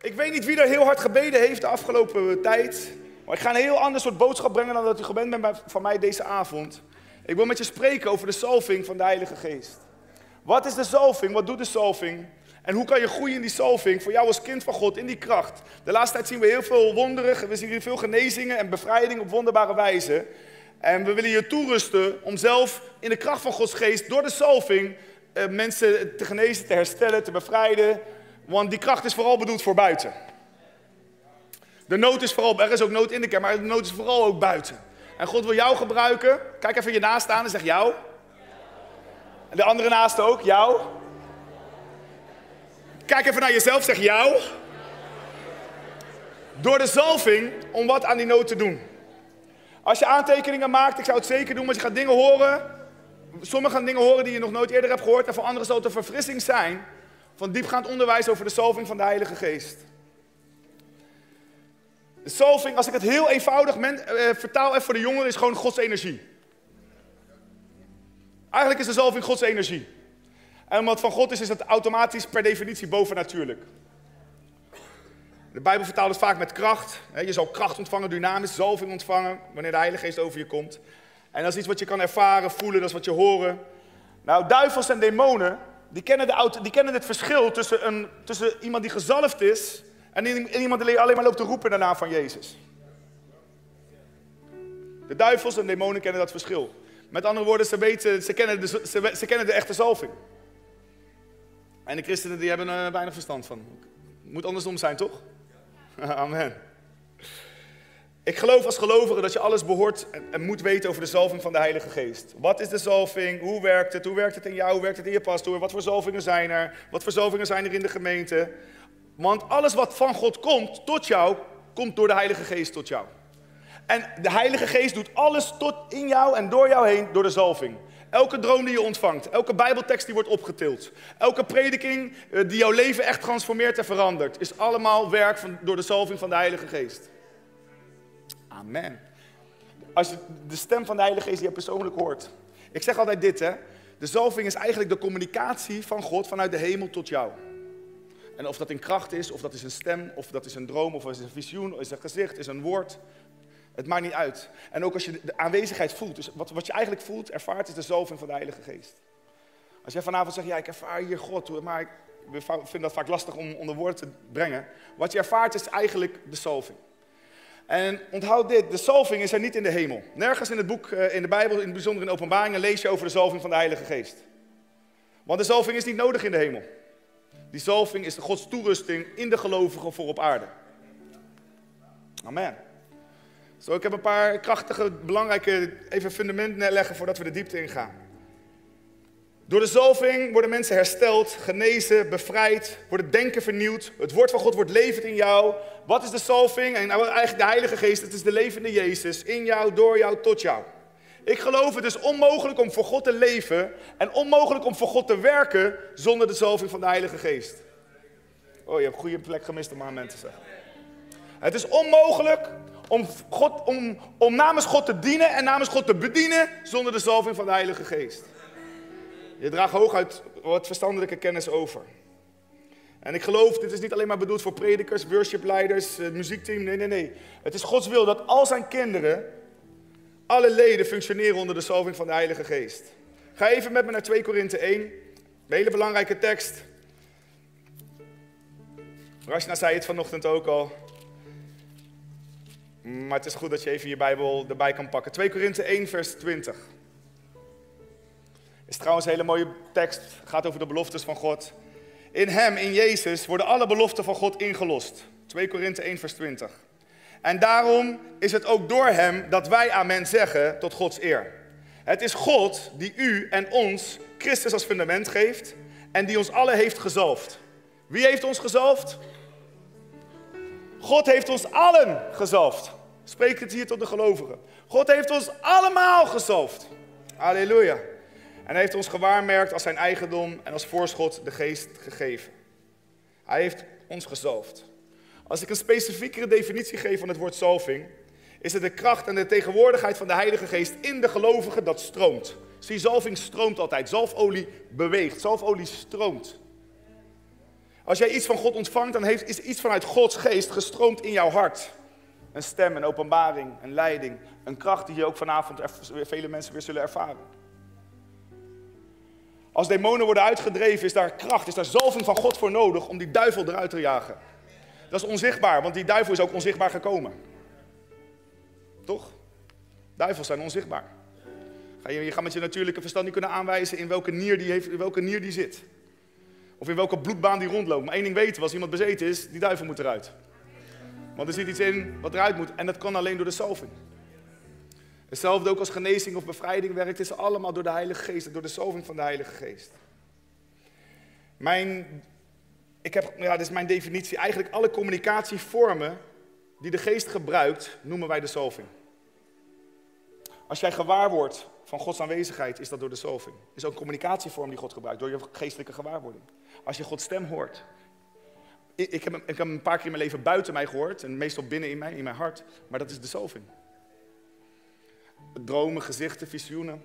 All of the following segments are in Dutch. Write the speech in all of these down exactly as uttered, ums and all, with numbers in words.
Ik weet niet wie er heel hard gebeden heeft de afgelopen tijd. Maar ik ga een heel ander soort boodschap brengen dan dat u gewend bent bij- van mij deze avond. Ik wil met je spreken over de salving van de Heilige Geest. Wat is de salving? Wat doet de salving? En hoe kan je groeien in die salving voor jou als kind van God, in die kracht? De laatste tijd zien we heel veel wonderen. We zien hier veel genezingen en bevrijding op wonderbare wijze. En we willen je toerusten om zelf in de kracht van Gods Geest door de salving eh, mensen te genezen, te herstellen, te bevrijden. Want die kracht is vooral bedoeld voor buiten. De nood is vooral, er is ook nood in de kerk, maar de nood is vooral ook buiten. En God wil jou gebruiken. Kijk even je naast aan en zeg jou. En de andere naast ook, jou. Kijk even naar jezelf, zeg jou. Door de zalving om wat aan die nood te doen. Als je aantekeningen maakt, ik zou het zeker doen, want je gaat dingen horen. Sommigen gaan dingen horen die je nog nooit eerder hebt gehoord. En voor anderen zal het een verfrissing zijn van diepgaand onderwijs over de zalving van de Heilige Geest. De zalving, als ik het heel eenvoudig men, uh, vertaal even voor de jongeren, is gewoon Gods energie. Eigenlijk is de zalving Gods energie. En omdat het van God is, is het automatisch per definitie bovennatuurlijk. De Bijbel vertaalt het vaak met kracht. Je zal kracht ontvangen, dynamisch, zalving ontvangen, wanneer de Heilige Geest over je komt. En dat is iets wat je kan ervaren, voelen, dat is wat je horen. Nou, duivels en demonen, die kennen, de auto, die kennen het verschil tussen, een, tussen iemand die gezalfd is en iemand die alleen maar loopt te roepen in de naam van Jezus. De duivels en demonen kennen dat verschil. Met andere woorden, ze, weten, ze, kennen, de, ze, ze kennen de echte zalving. En de christenen die hebben er weinig verstand van. Het moet andersom zijn, toch? Amen. Ik geloof als gelovige dat je alles behoort en moet weten over de zalving van de Heilige Geest. Wat is de zalving? Hoe werkt het? Hoe werkt het in jou? Hoe werkt het in je pastoor? Wat voor zalvingen zijn er? Wat voor zalvingen zijn er in de gemeente? Want alles wat van God komt tot jou, komt door de Heilige Geest tot jou. En de Heilige Geest doet alles tot in jou en door jou heen door de zalving. Elke droom die je ontvangt, elke bijbeltekst die wordt opgetild, elke prediking die jouw leven echt transformeert en verandert, is allemaal werk van, door de zalving van de Heilige Geest. Amen. Als je de stem van de Heilige Geest die je persoonlijk hoort. Ik zeg altijd dit, hè. De zalving is eigenlijk de communicatie van God vanuit de hemel tot jou. En of dat in kracht is, of dat is een stem, of dat is een droom, of is een visioen, of is een gezicht, is een woord. Het maakt niet uit. En ook als je de aanwezigheid voelt, dus wat, wat je eigenlijk voelt, ervaart, is de zalving van de Heilige Geest. Als jij vanavond zegt, ja, ik ervaar hier God, maar ik vind dat vaak lastig om onder woorden te brengen. Wat je ervaart is eigenlijk de zalving. En onthoud dit, de zalving is er niet in de hemel. Nergens in het boek, in de Bijbel, in het bijzonder in Openbaringen, lees je over de zalving van de Heilige Geest. Want de zalving is niet nodig in de hemel. Die zalving is de Gods toerusting in de gelovigen voor op aarde. Amen. Zo, ik heb een paar krachtige, belangrijke even fundamenten leggen voordat we de diepte ingaan. Door de zalving worden mensen hersteld, genezen, bevrijd, wordt het denken vernieuwd. Het woord van God wordt levend in jou. Wat is de zalving? En nou, eigenlijk de Heilige Geest, het is de levende Jezus. In jou, door jou, tot jou. Ik geloof het is onmogelijk om voor God te leven en onmogelijk om voor God te werken zonder de zalving van de Heilige Geest. Oh, je hebt een goede plek gemist om amen te zeggen. Het is onmogelijk om, God, om, om namens God te dienen en namens God te bedienen zonder de zalving van de Heilige Geest. Je draagt hooguit wat verstandelijke kennis over. En ik geloof, dit is niet alleen maar bedoeld voor predikers, worshipleiders, muziekteam. Nee, nee, nee. Het is Gods wil dat al zijn kinderen, alle leden functioneren onder de zalving van de Heilige Geest. Ga even met me naar twee Korinthe één. Een hele belangrijke tekst. Rashna zei het vanochtend ook al. Maar het is goed dat je even je Bijbel erbij kan pakken. twee Korinthe één vers twintig. Is trouwens een hele mooie tekst. Het gaat over de beloftes van God. In hem, in Jezus, worden alle beloften van God ingelost. twee Korinthe één vers twintig. En daarom is het ook door hem dat wij amen zeggen tot Gods eer. Het is God die u en ons Christus als fundament geeft en die ons allen heeft gezalfd. Wie heeft ons gezalfd? God heeft ons allen gezalfd. Spreek het hier tot de gelovigen. God heeft ons allemaal gezalfd. Halleluja. En hij heeft ons gewaarmerkt als zijn eigendom en als voorschot de geest gegeven. Hij heeft ons gezalfd. Als ik een specifiekere definitie geef van het woord zalving, is het de kracht en de tegenwoordigheid van de Heilige Geest in de gelovigen dat stroomt. Zie, zalving stroomt altijd. Zalfolie beweegt. Zalfolie stroomt. Als jij iets van God ontvangt, dan heeft, is iets vanuit Gods geest gestroomd in jouw hart. Een stem, een openbaring, een leiding, een kracht die je ook vanavond vele mensen weer zullen ervaren. Als demonen worden uitgedreven, is daar kracht, is daar zalving van God voor nodig om die duivel eruit te jagen. Dat is onzichtbaar, want die duivel is ook onzichtbaar gekomen. Toch? Duivels zijn onzichtbaar. Je gaat met je natuurlijke verstand niet kunnen aanwijzen in welke nier die, heeft, in welke nier die zit. Of in welke bloedbaan die rondloopt. Maar één ding weten we, als iemand bezeten is, die duivel moet eruit. Want er zit iets in wat eruit moet en dat kan alleen door de zalving. Hetzelfde ook als genezing of bevrijding werkt, is allemaal door de Heilige Geest, door de zalving van de Heilige Geest. Mijn, ik heb, ja, dit is mijn definitie, eigenlijk alle communicatievormen die de Geest gebruikt, noemen wij de zalving. Als jij gewaar wordt van Gods aanwezigheid, is dat door de zalving. Is ook een communicatievorm die God gebruikt, door je geestelijke gewaarwording. Als je Gods stem hoort. Ik, ik, heb, ik heb hem een paar keer in mijn leven buiten mij gehoord, en meestal binnen in mij, in mijn hart, maar dat is de zalving. Dromen, gezichten, visioenen.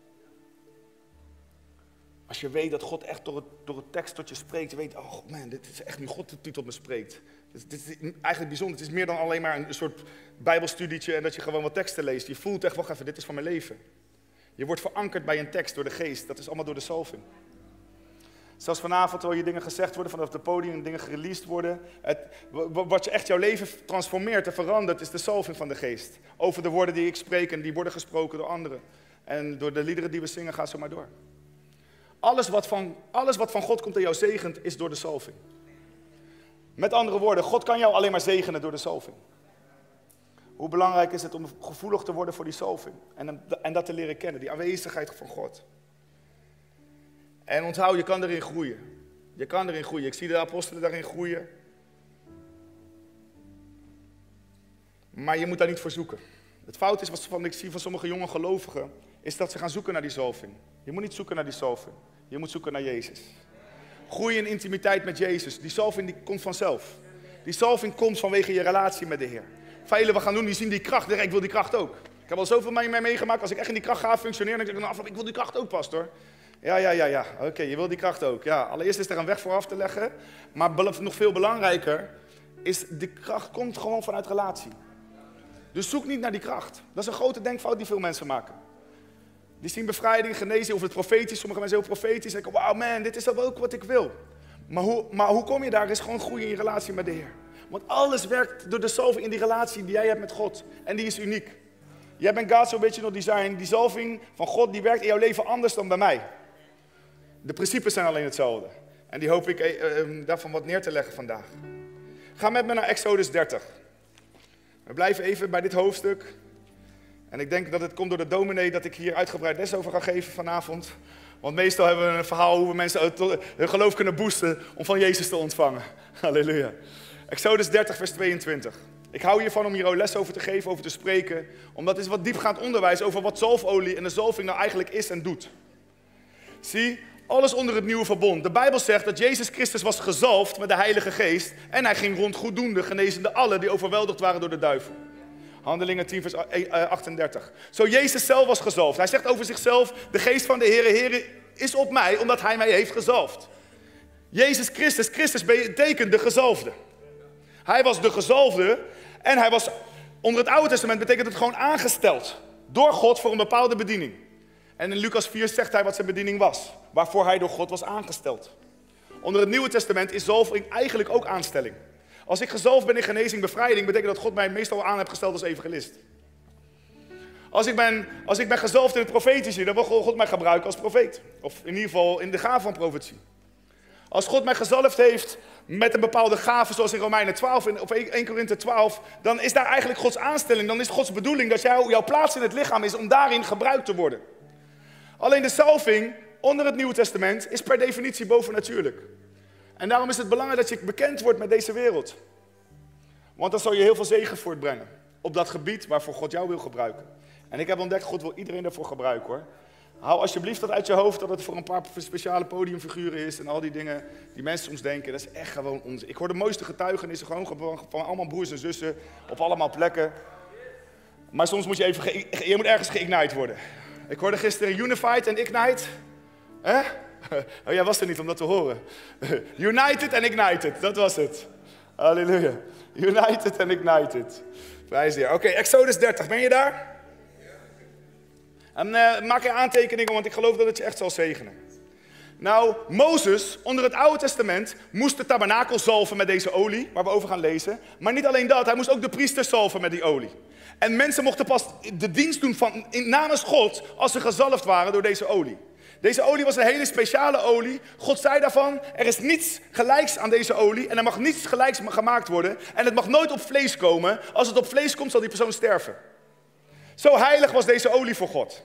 Als je weet dat God echt door het, door het tekst tot je spreekt, je weet, oh man, dit is echt nu God die tot me spreekt. Dit, dit is eigenlijk bijzonder, het is meer dan alleen maar een soort bijbelstudietje en dat je gewoon wat teksten leest. Je voelt echt, wacht even, dit is van mijn leven. Je wordt verankerd bij een tekst door de geest, dat is allemaal door de zalving. Zelfs vanavond hoor je dingen gezegd worden vanaf het podium, dingen gereleased worden. Het, wat je echt jouw leven transformeert en verandert, is de zalving van de geest. Over de woorden die ik spreek en die worden gesproken door anderen. En door de liederen die we zingen, gaat zo maar door. Alles wat van, alles wat van God komt en jou zegent, is door de zalving. Met andere woorden, God kan jou alleen maar zegenen door de zalving. Hoe belangrijk is het om gevoelig te worden voor die zalving. En, en dat te leren kennen, die aanwezigheid van God. En onthoud, je kan erin groeien. Je kan erin groeien. Ik zie de apostelen daarin groeien. Maar je moet daar niet voor zoeken. Het fout is, wat ik zie van sommige jonge gelovigen, is dat ze gaan zoeken naar die zalving. Je moet niet zoeken naar die zalving. Je moet zoeken naar Jezus. Groei in intimiteit met Jezus. Die zalving die komt vanzelf. Die zalving komt vanwege je relatie met de Heer. Velen we gaan doen, die zien die kracht. Ik wil die kracht ook. Ik heb al zoveel mee meegemaakt. Als ik echt in die kracht ga functioneren, dan denk ik, nou, ik wil die kracht ook, pastor. Ja, ja, ja, ja. Oké, okay, je wil die kracht ook. Ja, allereerst is er een weg voor af te leggen. Maar nog veel belangrijker is, de kracht komt gewoon vanuit relatie. Dus zoek niet naar die kracht. Dat is een grote denkfout die veel mensen maken. Die zien bevrijding, genezing, of het profetisch. Sommige mensen heel profetisch. En denken, wauw man, dit is ook wat ik wil. Maar hoe, maar hoe kom je daar? Is gewoon groeien in je relatie met de Heer. Want alles werkt door de zalving in die relatie die jij hebt met God. En die is uniek. Jij bent God's original design. Die zalving van God die werkt in jouw leven anders dan bij mij. De principes zijn alleen hetzelfde. En die hoop ik eh, eh, daarvan wat neer te leggen vandaag. Ga met me naar Exodus dertig. We blijven even bij dit hoofdstuk. En ik denk dat het komt door de dominee dat ik hier uitgebreid les over ga geven vanavond. Want meestal hebben we een verhaal hoe we mensen hun geloof kunnen boosten om van Jezus te ontvangen. Halleluja. Exodus dertig vers tweeëntwintig. Ik hou hiervan om hier les over te geven, over te spreken. Omdat het is wat diepgaand onderwijs over wat zalfolie en de zalving nou eigenlijk is en doet. Zie, alles onder het nieuwe verbond. De Bijbel zegt dat Jezus Christus was gezalfd met de Heilige Geest. En hij ging rond goeddoende, genezende allen die overweldigd waren door de duivel. Handelingen tien vers achtendertig. Zo Jezus zelf was gezalfd. Hij zegt over zichzelf, de geest van de Heere, Heere is op mij, omdat hij mij heeft gezalfd. Jezus Christus, Christus betekent de gezalfde. Hij was de gezalfde en hij was, onder het Oude Testament betekent het gewoon aangesteld. Door God voor een bepaalde bediening. En in Lucas vier zegt hij wat zijn bediening was. Waarvoor hij door God was aangesteld. Onder het Nieuwe Testament is zalving eigenlijk ook aanstelling. Als ik gezalfd ben in genezing, bevrijding, betekent dat God mij meestal aan heeft gesteld als evangelist. Als ik ben, als ik ben gezalfd in het profetische, dan wil God mij gebruiken als profeet. Of in ieder geval in de gave van profetie. Als God mij gezalfd heeft met een bepaalde gave, zoals in Romeinen twaalf of één Korinthe twaalf, dan is daar eigenlijk Gods aanstelling. Dan is Gods bedoeling dat jou, jouw plaats in het lichaam is om daarin gebruikt te worden. Alleen de zalving onder het Nieuwe Testament is per definitie bovennatuurlijk. En daarom is het belangrijk dat je bekend wordt met deze wereld. Want dan zal je heel veel zegen voortbrengen. Op dat gebied waarvoor God jou wil gebruiken. En ik heb ontdekt, God wil iedereen daarvoor gebruiken hoor. Hou alsjeblieft dat uit je hoofd dat het voor een paar speciale podiumfiguren is. En al die dingen die mensen soms denken. Dat is echt gewoon onzin. Ik hoor de mooiste getuigenissen gewoon van allemaal broers en zussen. Op allemaal plekken. Maar soms moet je even, je moet ergens geïgnite worden. Ik hoorde gisteren Unified en Ignite. Eh? Oh, jij was er niet om dat te horen. United and ignited, dat was het. Halleluja. United and ignited. Prijs de Heer. Oké, Exodus dertig, ben je daar? En uh, maak je aantekeningen, want ik geloof dat het je echt zal zegenen. Nou, Mozes, onder het Oude Testament, moest de tabernakel zalven met deze olie, waar we over gaan lezen. Maar niet alleen dat, hij moest ook de priesters zalven met die olie. En mensen mochten pas de dienst doen van, in, namens God, als ze gezalfd waren door deze olie. Deze olie was een hele speciale olie. God zei daarvan, er is niets gelijks aan deze olie en er mag niets gelijks gemaakt worden. En het mag nooit op vlees komen. Als het op vlees komt, zal die persoon sterven. Zo heilig was deze olie voor God.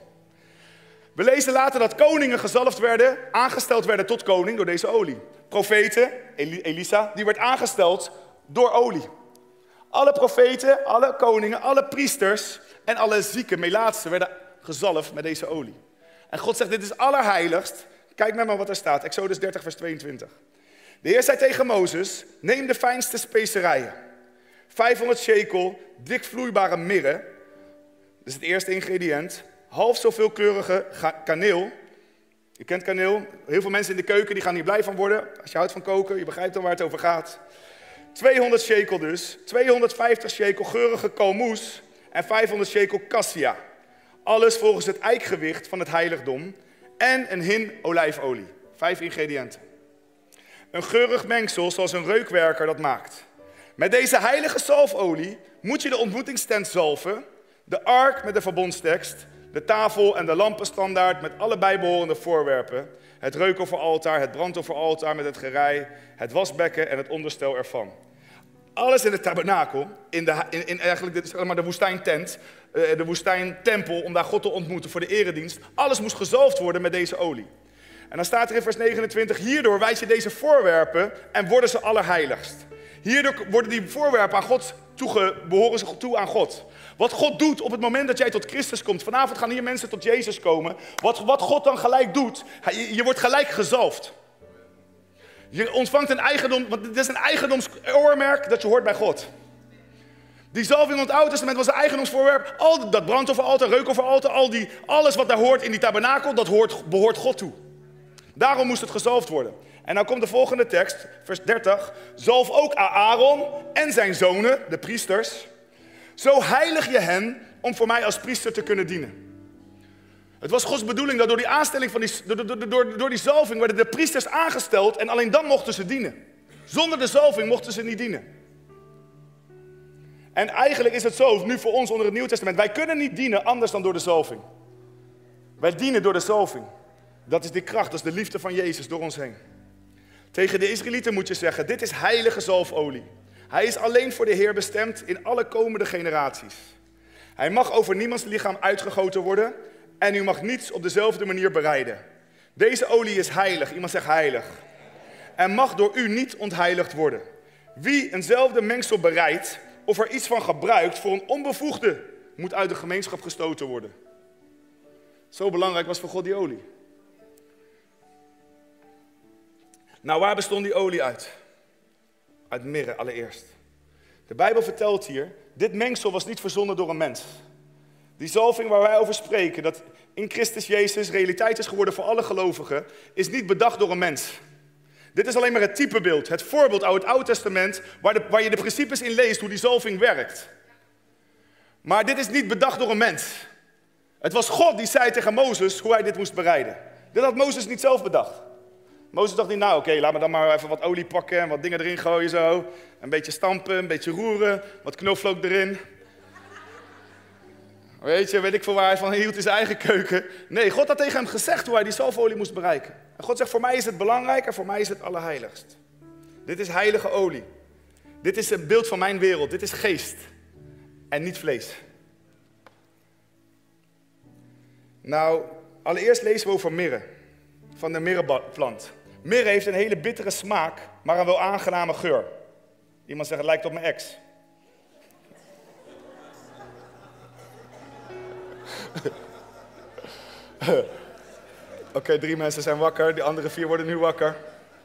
We lezen later dat koningen gezalfd werden, aangesteld werden tot koning door deze olie. Profeten, Elisa, die werd aangesteld door olie. Alle profeten, alle koningen, alle priesters en alle zieken, melaatsen werden gezalfd met deze olie. En God zegt, dit is allerheiligst. Kijk met me wat er staat, Exodus dertig vers tweeëntwintig. De Heer zei tegen Mozes, neem de fijnste specerijen. vijfhonderd shekel, dik vloeibare mirre, dat is het eerste ingrediënt. Half zoveel kleurige kaneel. Je kent kaneel. Heel veel mensen in de keuken die gaan hier blij van worden. Als je houdt van koken, je begrijpt dan waar het over gaat. tweehonderd shekel dus. tweehonderdvijftig shekel geurige kalmoes. En vijfhonderd shekel cassia. Alles volgens het eikgewicht van het heiligdom. En een hin olijfolie. Vijf ingrediënten. Een geurig mengsel zoals een reukwerker dat maakt. Met deze heilige zalfolie moet je de ontmoetingstent zalven. De ark met de verbondstekst. De tafel en de lampenstandaard met alle bijbehorende voorwerpen. Het reukofferaltaar, het brandofferaltaar met het gerei, het wasbekken en het onderstel ervan. Alles in het tabernakel, in, de, in, in eigenlijk de, zeg maar de woestijntent, de woestijntempel om daar God te ontmoeten voor de eredienst. Alles moest gezalfd worden met deze olie. En dan staat er in vers negenentwintig, hierdoor wijs je deze voorwerpen en worden ze allerheiligst. Hierdoor worden die voorwerpen aan God toege, behoren ze toe aan God. Wat God doet op het moment dat jij tot Christus komt. Vanavond gaan hier mensen tot Jezus komen. Wat, wat God dan gelijk doet, je, je wordt gelijk gezalfd. Je ontvangt een eigendom, want het is een eigendomsoormerk dat je hoort bij God. Die zalving in het Oude Testament was een eigendomsvoorwerp. Al dat brandofferaltaar, reukofferaltaar, al die, alles wat daar hoort in die tabernakel, dat hoort, behoort God toe. Daarom moest het gezalfd worden. En dan komt de volgende tekst, vers dertig. Zalf ook Aaron en zijn zonen, de priesters. Zo heilig je hen om voor mij als priester te kunnen dienen. Het was Gods bedoeling dat door die aanstelling van die, door, door, door, door die zalving werden de priesters aangesteld en alleen dan mochten ze dienen. Zonder de zalving mochten ze niet dienen. En eigenlijk is het zo, nu voor ons onder het Nieuw Testament, wij kunnen niet dienen anders dan door de zalving. Wij dienen door de zalving. Dat is de kracht, dat is de liefde van Jezus door ons heen. Tegen de Israëlieten moet je zeggen, dit is heilige zalfolie. Hij is alleen voor de Heer bestemd in alle komende generaties. Hij mag over niemands lichaam uitgegoten worden en u mag niets op dezelfde manier bereiden. Deze olie is heilig, iemand zegt heilig. En mag door u niet ontheiligd worden. Wie eenzelfde mengsel bereidt of er iets van gebruikt voor een onbevoegde, moet uit de gemeenschap gestoten worden. Zo belangrijk was voor God die olie. Nou, waar bestond die olie uit? Uit mirre allereerst. De Bijbel vertelt hier, dit mengsel was niet verzonnen door een mens. Die zalving waar wij over spreken, dat in Christus Jezus realiteit is geworden voor alle gelovigen, is niet bedacht door een mens. Dit is alleen maar het typebeeld, het voorbeeld uit het Oude Testament, waar, de, waar je de principes in leest, hoe die zalving werkt. Maar dit is niet bedacht door een mens. Het was God die zei tegen Mozes hoe hij dit moest bereiden. Dit had Mozes niet zelf bedacht. Mozes dacht niet, nou oké, okay, laat me dan maar even wat olie pakken en wat dingen erin gooien zo. Een beetje stampen, een beetje roeren, wat knoflook erin. Weet je, weet ik veel waar hij van hield in zijn eigen keuken. Nee, God had tegen hem gezegd hoe hij die zalfolie moest bereiken. En God zegt, voor mij is het belangrijk en voor mij is het allerheiligst. Dit is heilige olie. Dit is een beeld van mijn wereld. Dit is geest en niet vlees. Nou, allereerst lezen we over mirre. Van de mirreplant. Mirre heeft een hele bittere smaak, maar een wel aangename geur. Iemand zegt, het lijkt op mijn ex. Oké, okay, drie mensen zijn wakker, die andere vier worden nu wakker.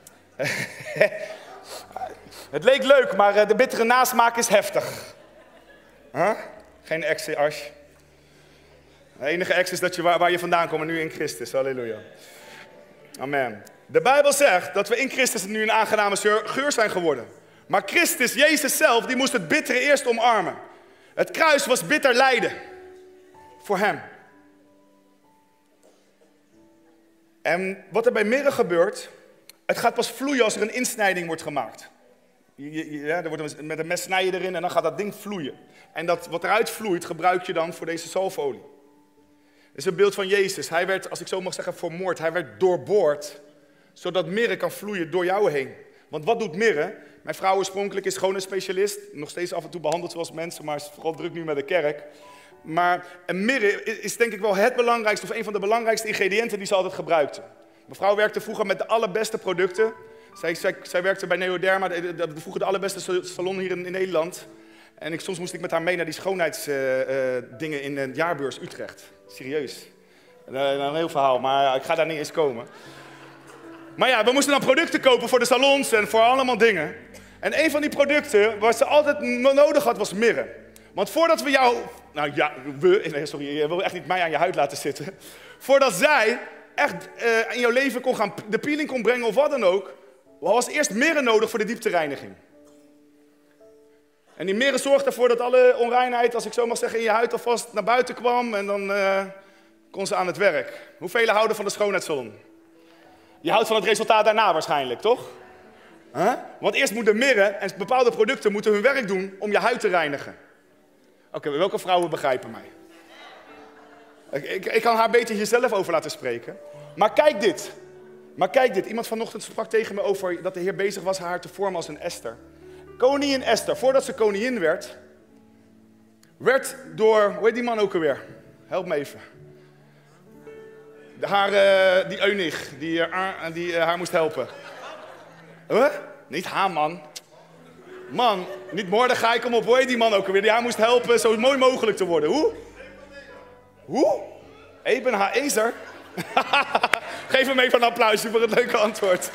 Het leek leuk, maar de bittere nasmaak is heftig. Huh? Geen ex, Ash. De enige ex is dat je, waar, waar je vandaan komt, nu in Christus. Halleluja. Amen. De Bijbel zegt dat we in Christus nu een aangename geur zijn geworden. Maar Christus, Jezus zelf, die moest het bittere eerst omarmen. Het kruis was bitter lijden. Voor hem. En wat er bij mirre gebeurt, het gaat pas vloeien als er een insnijding wordt gemaakt. Ja, er wordt met een mes snijden erin en dan gaat dat ding vloeien. En dat wat eruit vloeit, gebruik je dan voor deze zalfolie. Het is een beeld van Jezus. Hij werd, als ik zo mag zeggen, vermoord. Hij werd doorboord, zodat mirre kan vloeien door jou heen. Want wat doet mirre? Mijn vrouw oorspronkelijk is schoonheidsspecialist. Nog steeds af en toe behandeld zoals mensen, maar is vooral druk nu met de kerk. Maar een mirre is denk ik wel het belangrijkste, of een van de belangrijkste ingrediënten die ze altijd gebruikte. Mevrouw werkte vroeger met de allerbeste producten. Zij, zij, zij werkte bij Neoderma, de, de, de, vroeger de allerbeste salon hier in, in Nederland. En ik, soms moest ik met haar mee naar die schoonheidsdingen uh, uh, in de jaarbeurs Utrecht. Serieus. Uh, een heel verhaal, maar ik ga daar niet eens komen. Maar ja, we moesten dan producten kopen voor de salons en voor allemaal dingen. En een van die producten wat ze altijd nodig had, was mirre. Want voordat we jou... Nou ja, we... Nee, sorry, je wil echt niet mij aan je huid laten zitten. Voordat zij echt uh, in jouw leven kon gaan, de peeling kon brengen of wat dan ook, was eerst mirre nodig voor de dieptereiniging. En die mirre zorgt ervoor dat alle onreinheid, als ik zo mag zeggen, in je huid alvast naar buiten kwam. En dan uh, kon ze aan het werk. Hoeveel houden van de schoonheidssalon? Je houdt van het resultaat daarna waarschijnlijk, toch? Huh? Want eerst moet de mirre en bepaalde producten moeten hun werk doen om je huid te reinigen. Oké, okay, welke vrouwen begrijpen mij? Ik, ik, ik kan haar beter hier zelf over laten spreken. Maar kijk dit. Maar kijk dit. Iemand vanochtend sprak tegen me over dat de Heer bezig was haar te vormen als een Esther. Koningin Esther, voordat ze koningin werd, werd door, hoe heet die man ook alweer? Help me even. De, haar, uh, die eunuch, die, uh, die uh, haar moest helpen. Huh? Niet Haman. Man, niet Mordechai, kom op, hoe heet die man ook alweer? Die haar moest helpen zo mooi mogelijk te worden. Hoe? Hoe? Eben Haezer? Geef hem even een applausje voor het leuke antwoord.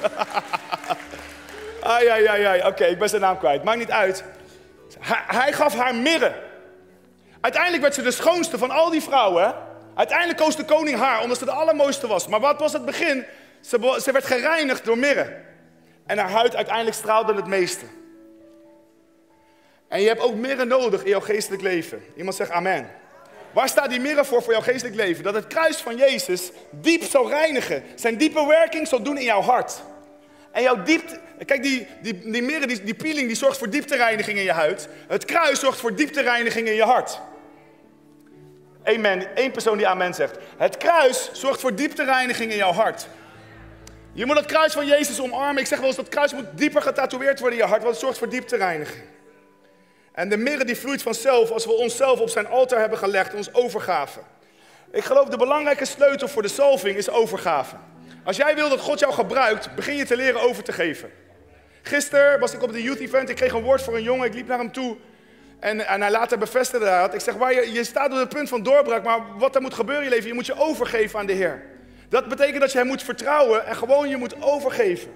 Ai, ai, ai, ai. Oké, okay, ik ben zijn naam kwijt. Maakt niet uit. Hij, hij gaf haar mirre. Uiteindelijk werd ze de schoonste van al die vrouwen. Uiteindelijk koos de koning haar, omdat ze de allermooiste was. Maar wat was het begin? Ze, ze werd gereinigd door mirre. En haar huid uiteindelijk straalde het meeste. En je hebt ook mirre nodig in jouw geestelijk leven. Iemand zegt amen. Waar staat die mirre voor voor jouw geestelijk leven? Dat het kruis van Jezus diep zal reinigen. Zijn diepe werking zal doen in jouw hart. En jouw diepte... Kijk, die, die, die mirre, die, die peeling, die zorgt voor dieptereiniging in je huid. Het kruis zorgt voor dieptereiniging in je hart. Amen. Eén persoon die amen zegt. Het kruis zorgt voor dieptereiniging in jouw hart. Je moet het kruis van Jezus omarmen. Ik zeg wel eens, dat kruis moet dieper getatoeëerd worden in je hart, want het zorgt voor dieptereiniging. En de mirre die vloeit vanzelf als we onszelf op zijn altaar hebben gelegd, ons overgave. Ik geloof de belangrijke sleutel voor de salving is overgave. Als jij wil dat God jou gebruikt, begin je te leren over te geven. Gisteren was ik op de youth event, ik kreeg een woord voor een jongen, ik liep naar hem toe. En, en hij later bevestigde dat. Ik zeg, waar je, je staat op het punt van doorbraak, maar wat er moet gebeuren in je leven, je moet je overgeven aan de Heer. Dat betekent dat je hem moet vertrouwen en gewoon je moet overgeven.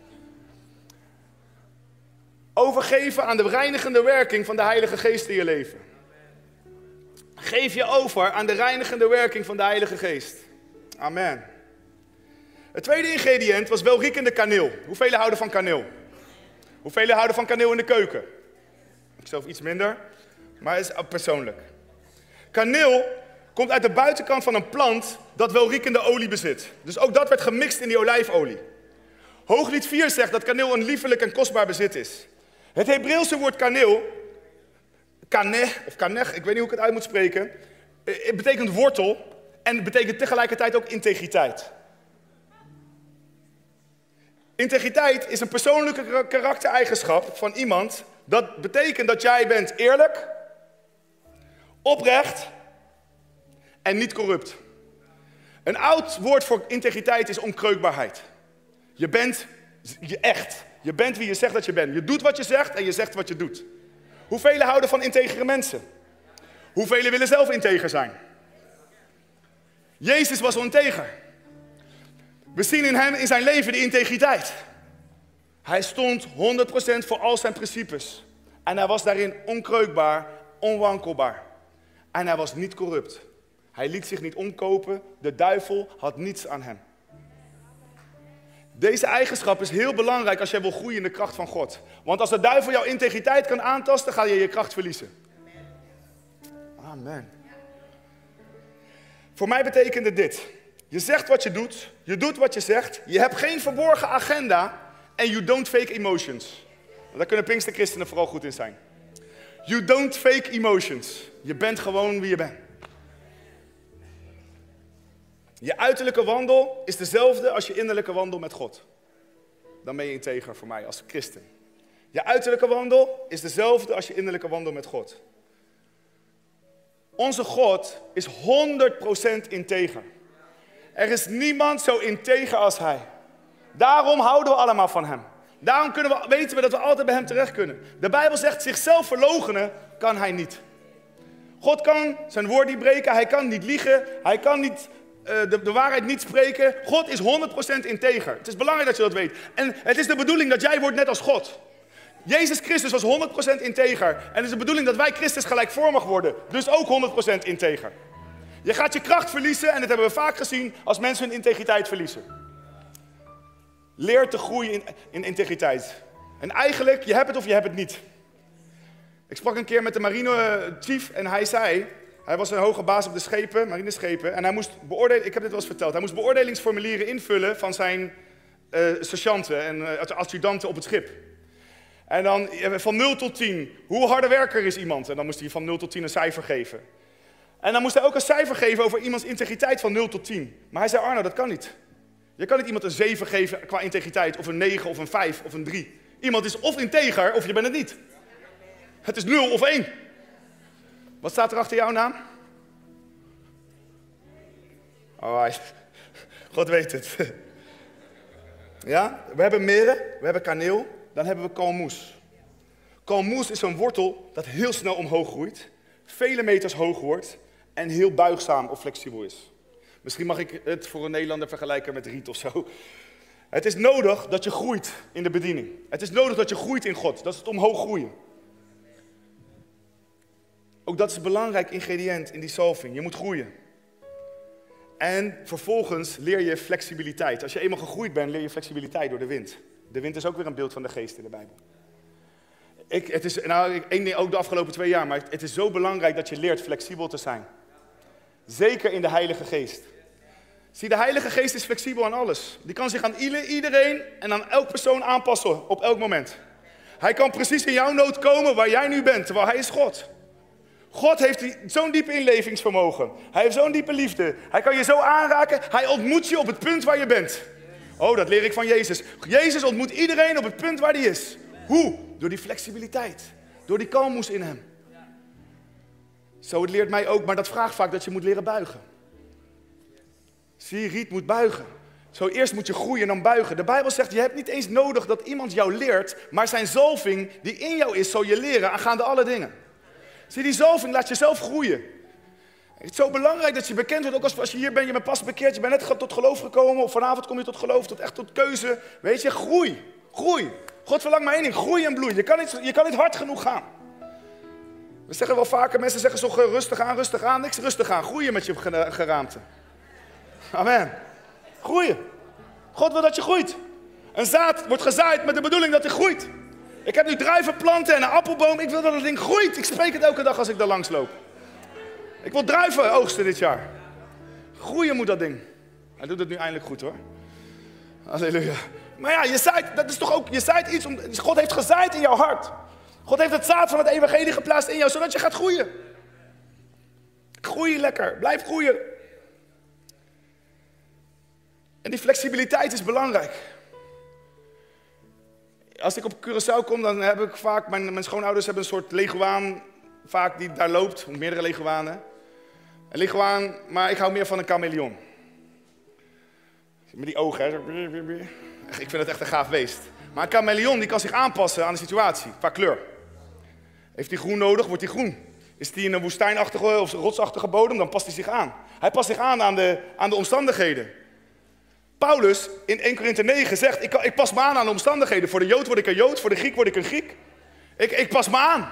Overgeven aan de reinigende werking van de Heilige Geest in je leven. Geef je over aan de reinigende werking van de Heilige Geest. Amen. Het tweede ingrediënt was welriekende kaneel. Hoeveel houden van kaneel? Hoeveel houden van kaneel in de keuken? Ik zelf iets minder, maar het is persoonlijk. Kaneel komt uit de buitenkant van een plant dat welriekende olie bezit. Dus ook dat werd gemixt in die olijfolie. Hooglied vier zegt dat kaneel een liefelijk en kostbaar bezit is. Het Hebreeuwse woord kaneel, kaneh of kanech, ik weet niet hoe ik het uit moet spreken, het betekent wortel en het betekent tegelijkertijd ook integriteit. Integriteit is een persoonlijke karaktereigenschap van iemand. Dat betekent dat jij bent eerlijk, oprecht en niet corrupt. Een oud woord voor integriteit is onkreukbaarheid. Je bent je echt. Je bent wie je zegt dat je bent. Je doet wat je zegt en je zegt wat je doet. Hoeveel houden van integere mensen? Hoeveel willen zelf integer zijn? Jezus was integer. We zien in hem in zijn leven de integriteit. Hij stond honderd procent voor al zijn principes. En hij was daarin onkreukbaar, onwankelbaar. En hij was niet corrupt. Hij liet zich niet omkopen. De duivel had niets aan hem. Deze eigenschap is heel belangrijk als jij wil groeien in de kracht van God. Want als de duivel jouw integriteit kan aantasten, ga je je kracht verliezen. Amen. Voor mij betekende dit. Je zegt wat je doet, je doet wat je zegt, je hebt geen verborgen agenda en you don't fake emotions. Daar kunnen Pinksterchristenen vooral goed in zijn. You don't fake emotions. Je bent gewoon wie je bent. Je uiterlijke wandel is dezelfde als je innerlijke wandel met God. Dan ben je integer voor mij als christen. Je uiterlijke wandel is dezelfde als je innerlijke wandel met God. Onze God is honderd procent integer. Er is niemand zo integer als Hij. Daarom houden we allemaal van Hem. Daarom kunnen we, weten we dat we altijd bij Hem terecht kunnen. De Bijbel zegt, zichzelf verloochenen kan Hij niet. God kan zijn woord niet breken, Hij kan niet liegen, Hij kan niet, uh, de, de waarheid niet spreken. God is honderd procent integer. Het is belangrijk dat je dat weet. En het is de bedoeling dat jij wordt net als God. Jezus Christus was honderd procent integer. En het is de bedoeling dat wij Christus gelijkvormig worden. Dus ook honderd procent integer. Je gaat je kracht verliezen, en dat hebben we vaak gezien, als mensen hun integriteit verliezen. Leer te groeien in, in integriteit. En eigenlijk, je hebt het of je hebt het niet. Ik sprak een keer met de marine chief en hij zei, hij was een hoge baas op de schepen, marineschepen, en hij moest beoordelen, ik heb dit wel eens verteld, hij moest beoordelingsformulieren invullen van zijn uh, sergeanten en uh, adjudanten op het schip. En dan van nul tot tien, hoe harde werker is iemand? En dan moest hij van nul tot tien een cijfer geven. En dan moest hij ook een cijfer geven over iemands integriteit van nul tot tien. Maar hij zei, Arno, dat kan niet. Je kan niet iemand een zeven geven qua integriteit, of een negen, of een vijf, of een drie. Iemand is of integer, of je bent het niet. Het is nul of één. Wat staat er achter jouw naam? Oh, God weet het. Ja, we hebben meren, we hebben kaneel, dan hebben we kalmoes. Kalmoes is een wortel dat heel snel omhoog groeit, vele meters hoog wordt en heel buigzaam of flexibel is. Misschien mag ik het voor een Nederlander vergelijken met riet of zo. Het is nodig dat je groeit in de bediening. Het is nodig dat je groeit in God. Dat is het omhoog groeien. Ook dat is een belangrijk ingrediënt in die salving. Je moet groeien. En vervolgens leer je flexibiliteit. Als je eenmaal gegroeid bent, leer je flexibiliteit door de wind. De wind is ook weer een beeld van de geest in de Bijbel. Ik, het is, nou, ik, één ding ook de afgelopen twee jaar, maar het is zo belangrijk dat je leert flexibel te zijn. Zeker in de Heilige Geest. Zie, de Heilige Geest is flexibel aan alles. Die kan zich aan iedereen en aan elk persoon aanpassen op elk moment. Hij kan precies in jouw nood komen waar jij nu bent, terwijl Hij is God. God heeft zo'n diepe inlevingsvermogen. Hij heeft zo'n diepe liefde. Hij kan je zo aanraken. Hij ontmoet je op het punt waar je bent. Oh, dat leer ik van Jezus. Jezus ontmoet iedereen op het punt waar hij is. Hoe? Door die flexibiliteit. Door die kalmoes in hem. Zo, het leert mij ook, maar dat vraagt vaak dat je moet leren buigen. Zie je, Riet moet buigen. Zo, eerst moet je groeien en dan buigen. De Bijbel zegt, je hebt niet eens nodig dat iemand jou leert, maar zijn zalving die in jou is, zal je leren aangaande alle dingen. Zie, die zalving laat jezelf groeien. Het is zo belangrijk dat je bekend wordt, ook als, als je hier bent, je bent pas bekeerd, je bent net tot geloof gekomen, of vanavond kom je tot geloof, tot echt tot keuze. Weet je, groei, groei. God verlangt maar één ding, groei en bloei. Je kan niet, je kan niet hard genoeg gaan. We zeggen wel vaker, mensen zeggen zo rustig aan, rustig aan, niks rustig aan. Groeien met je geraamte. Amen. Groeien. God wil dat je groeit. Een zaad wordt gezaaid met de bedoeling dat hij groeit. Ik heb nu druivenplanten en een appelboom. Ik wil dat het ding groeit. Ik spreek het elke dag als ik daar langs loop. Ik wil druiven oogsten dit jaar. Groeien moet dat ding. Hij doet het nu eindelijk goed hoor. Halleluja. Maar ja, je zaait, dat is toch ook, je zaait iets om, God heeft gezaaid in jouw hart. God heeft het zaad van het evangelie geplaatst in jou, zodat je gaat groeien. Groei lekker, blijf groeien. En die flexibiliteit is belangrijk. Als ik op Curaçao kom, dan heb ik vaak, mijn, mijn schoonouders hebben een soort leguaan, vaak die daar loopt, meerdere leguanen. Een leguaan, maar ik hou meer van een chameleon. Met die ogen, hè. Ik vind het echt een gaaf beest. Maar een chameleon die kan zich aanpassen aan de situatie, qua kleur. Heeft hij groen nodig, wordt hij groen. Is hij in een woestijnachtige of rotsachtige bodem, dan past hij zich aan. Hij past zich aan aan de, aan de omstandigheden. Paulus in Eerste Korinthe negen zegt, ik, ik pas me aan aan de omstandigheden. Voor de Jood word ik een Jood, voor de Griek word ik een Griek. Ik, ik pas me aan.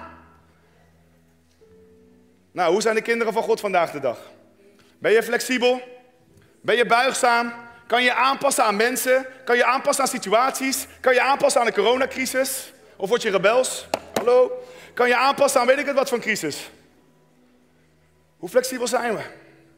Nou, hoe zijn de kinderen van God vandaag de dag? Ben je flexibel? Ben je buigzaam? Kan je aanpassen aan mensen? Kan je aanpassen aan situaties? Kan je aanpassen aan de coronacrisis? Of word je rebels? Hallo? Kan je aanpassen aan weet ik het wat voor crisis? Hoe flexibel zijn we?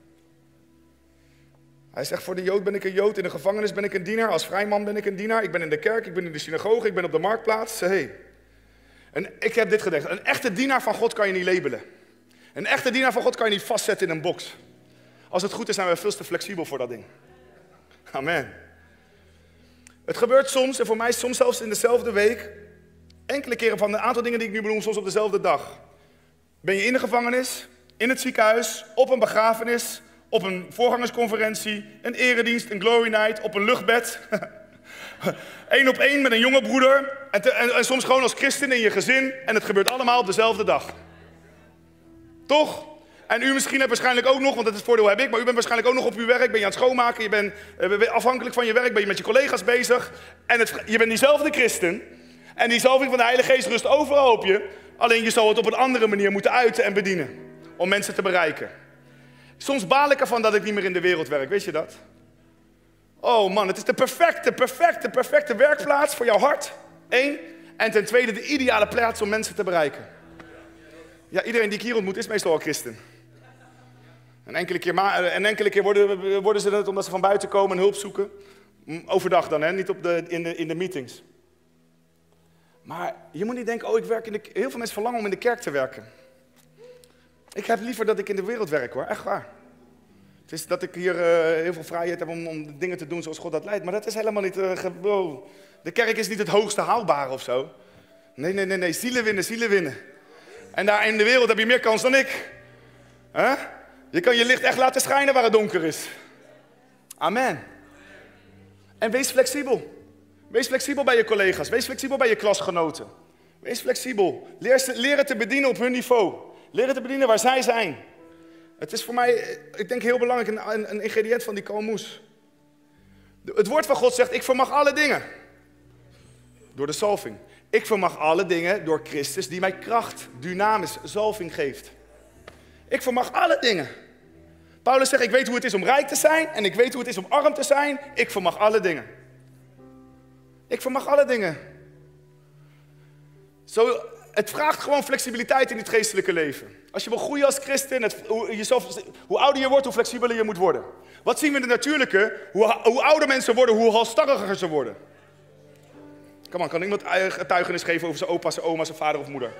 Hij zegt, voor de Jood ben ik een Jood, in de gevangenis ben ik een dienaar, als vrijman ben ik een dienaar, ik ben in de kerk, ik ben in de synagoge, ik ben op de marktplaats. Hey. En ik heb dit gedacht, een echte dienaar van God kan je niet labelen. Een echte dienaar van God kan je niet vastzetten in een box. Als het goed is, zijn we veel te flexibel voor dat ding. Amen. Het gebeurt soms, en voor mij soms zelfs in dezelfde week, enkele keren van een aantal dingen die ik nu benoem, soms op dezelfde dag. Ben je in de gevangenis, in het ziekenhuis, op een begrafenis, op een voorgangersconferentie, een eredienst, een glory night, op een luchtbed. Eén op één met een jonge broeder. En, te, en, en soms gewoon als christen in je gezin. En het gebeurt allemaal op dezelfde dag. Toch? En u misschien hebt waarschijnlijk ook nog, want dat is het voordeel heb ik, maar u bent waarschijnlijk ook nog op uw werk, ben je aan het schoonmaken, je bent uh, afhankelijk van je werk, ben je met je collega's bezig. En het, je bent diezelfde christen. En die zalving van de Heilige Geest rust overal op je. Alleen je zal het op een andere manier moeten uiten en bedienen. Om mensen te bereiken. Soms baal ik ervan dat ik niet meer in de wereld werk, weet je dat? Oh man, het is de perfecte, perfecte, perfecte werkplaats voor jouw hart. Eén. En ten tweede de ideale plaats om mensen te bereiken. Ja, iedereen die ik hier ontmoet is meestal al christen. En enkele keer, ma- en enkele keer worden, worden ze het omdat ze van buiten komen en hulp zoeken. Overdag dan, hè? Niet op de, in, de, in de meetings. Maar je moet niet denken, oh ik werk in de... Heel veel mensen verlangen om in de kerk te werken. Ik heb liever dat ik in de wereld werk hoor, echt waar. Het is dat ik hier uh, heel veel vrijheid heb om, om dingen te doen zoals God dat leidt. Maar dat is helemaal niet... Uh, ge- wow. De kerk is niet het hoogste haalbare of zo. Nee, nee, nee, nee. Zielen winnen, zielen winnen. En daar in de wereld heb je meer kans dan ik. Huh? Je kan je licht echt laten schijnen waar het donker is. Amen. En wees flexibel. Wees flexibel bij je collega's. Wees flexibel bij je klasgenoten. Wees flexibel. Leer, leer te bedienen op hun niveau. Leer te bedienen waar zij zijn. Het is voor mij, ik denk heel belangrijk, een, een ingrediënt van die kalmoes. Het woord van God zegt, ik vermag alle dingen. Door de zalving. Ik vermag alle dingen door Christus die mij kracht, dynamis, zalving geeft. Ik vermag alle dingen. Paulus zegt, ik weet hoe het is om rijk te zijn en ik weet hoe het is om arm te zijn. Ik vermag alle dingen. Ik vermag alle dingen. Zo, het vraagt gewoon flexibiliteit in het geestelijke leven. Als je wil groeien als christen, het, hoe, jezelf, hoe ouder je wordt, hoe flexibeler je moet worden. Wat zien we in de natuurlijke? Hoe, hoe ouder mensen worden, hoe halstarriger ze worden. Kom on, kan iemand getuigenis geven over zijn opa, zijn oma, zijn vader of moeder?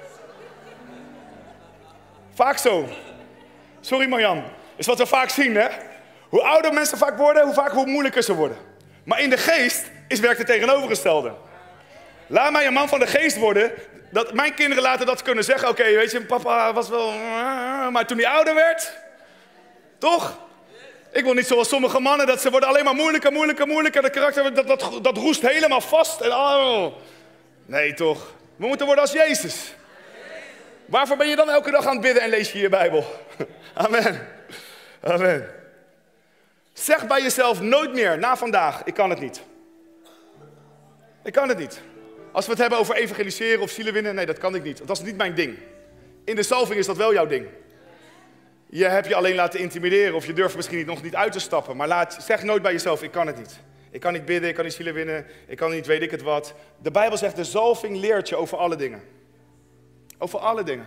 Vaak zo. Sorry Marjan, is wat we vaak zien, hè? Hoe ouder mensen vaak worden, hoe vaak hoe moeilijker ze worden. Maar in de geest is werkt het tegenovergestelde. Laat mij een man van de geest worden, dat mijn kinderen laten dat kunnen zeggen. Oké, okay, weet je, papa was wel... Maar toen hij ouder werd, toch? Ik wil niet zoals sommige mannen, dat ze worden alleen maar moeilijker, moeilijker, moeilijker. Dat karakter, dat, dat, dat roest helemaal vast. En, oh. Nee, toch? We moeten worden als Jezus. Waarvoor ben je dan elke dag aan het bidden en lees je je Bijbel? Amen. Amen. Zeg bij jezelf nooit meer, na vandaag, ik kan het niet. Ik kan het niet. Als we het hebben over evangeliseren of zielen winnen, nee, dat kan ik niet. Want dat is niet mijn ding. In de zalving is dat wel jouw ding. Je hebt je alleen laten intimideren of je durft misschien niet, nog niet uit te stappen. Maar laat, zeg nooit bij jezelf, ik kan het niet. Ik kan niet bidden, ik kan niet zielen winnen, ik kan niet weet ik het wat. De Bijbel zegt, de zalving leert je over alle dingen. Over alle dingen.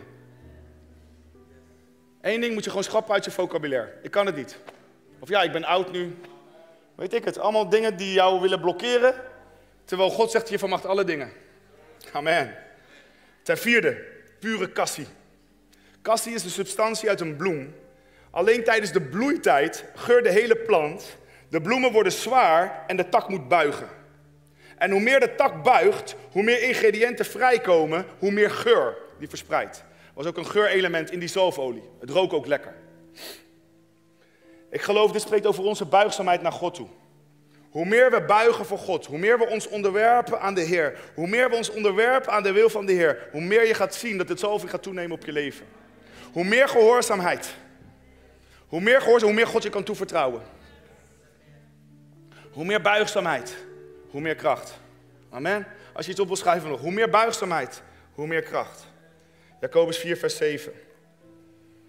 Eén ding moet je gewoon schrappen uit je vocabulaire. Ik kan het niet. Of ja, ik ben oud nu. Weet ik het. Allemaal dingen die jou willen blokkeren. Terwijl God zegt, je vermag alle dingen. Amen. Ten vierde, pure cassie. Cassie is de substantie uit een bloem. Alleen tijdens de bloeitijd geurt de hele plant. De bloemen worden zwaar en de tak moet buigen. En hoe meer de tak buigt, hoe meer ingrediënten vrijkomen, hoe meer geur die verspreidt. Er was ook een geurelement in die zalfolie. Het rook ook lekker. Ik geloof, dit spreekt over onze buigzaamheid naar God toe. Hoe meer we buigen voor God, hoe meer we ons onderwerpen aan de Heer, hoe meer we ons onderwerpen aan de wil van de Heer, hoe meer je gaat zien dat het zalving gaat toenemen op je leven. Hoe meer gehoorzaamheid, hoe meer gehoorzaamheid, hoe meer God je kan toevertrouwen. Hoe meer buigzaamheid, hoe meer kracht. Amen. Als je iets op wil schrijven nog, hoe meer buigzaamheid, hoe meer kracht. Jacobus vier vers zeven.